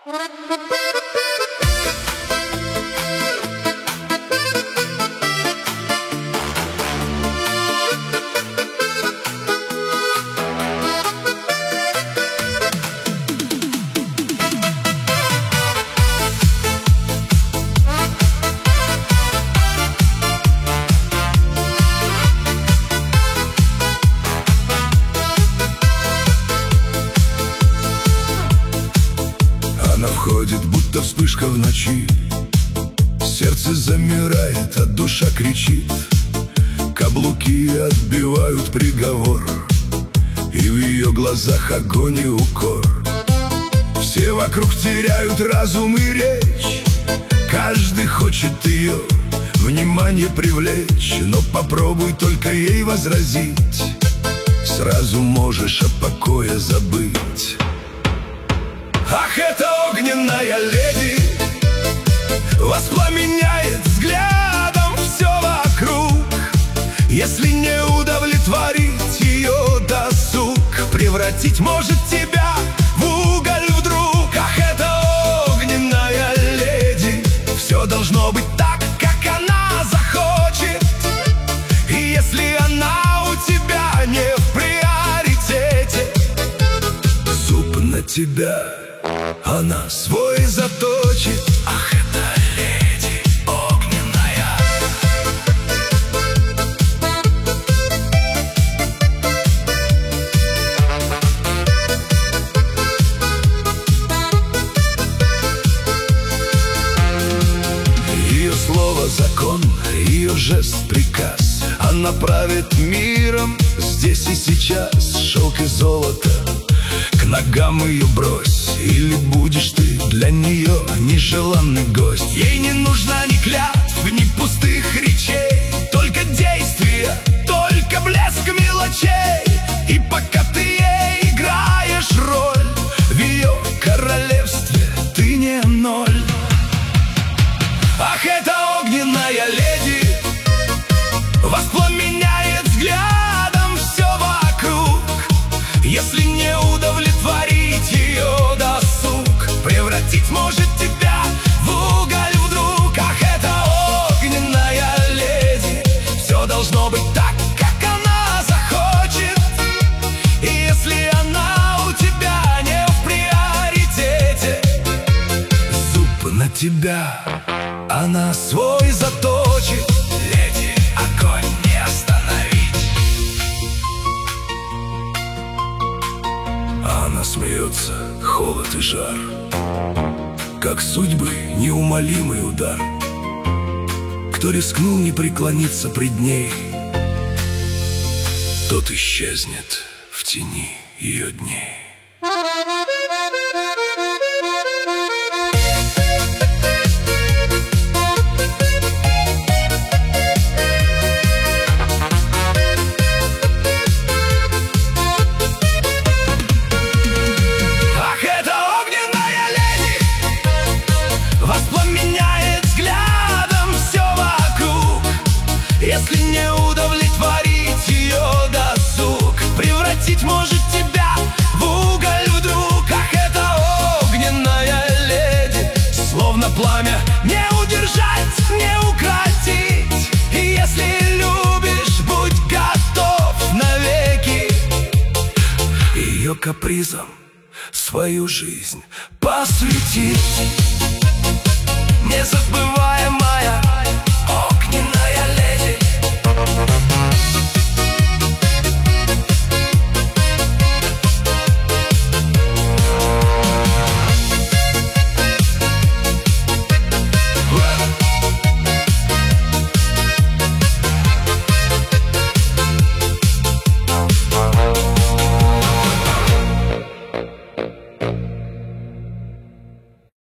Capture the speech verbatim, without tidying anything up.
Она входит, будто вспышка в ночи. Сердце замирает, а душа кричит. Каблуки отбивают приговор, и в ее глазах огонь и укор. Все вокруг теряют разум и речь. Каждый хочет ее внимание привлечь, но попробуй только ей возразить. Сразу можешь о покое забыть. Ах, эта огненная леди воспламеняет взглядом все вокруг. Если не удовлетворить ее досуг, превратить может тебя в уголь вдруг. Ах, эта огненная леди, все должно быть так, как она захочет. И если она у тебя не в приоритете, зуб на тебя она свой заточит. Ах, это леди огненная. Ее слово закон, ее жест приказ. Она правит миром здесь и сейчас. Шелк и золото к ногам ее брось, или будешь ты для нее нежеланный гость. Ей не нужна ни клятв, ни пустых речей, только действия, только блеск мелочей. И пока ты ей играешь роль, в ее королевстве ты не ноль. Ах, эта огненная леди воспламеняет взглядом все вокруг. Если не удовлетворить ее досуг, превратить может тебя в уголь вдруг. Ах, это огненная леди, все должно быть так, как она захочет. И если она у тебя не в приоритете, зуб на тебя она свой заточит. Леди, огонь не остановить. Она смеется, холод и жар, как судьбы неумолимый удар. Кто рискнул не преклониться пред ней, тот исчезнет в тени ее дней. Если не удовлетворить ее досуг, превратить может тебя в уголь вдруг. Ах, это огненная леди, словно пламя, не удержать, не укротить. И если любишь, будь готов навеки ее капризом свою жизнь посвятить. Незабываемая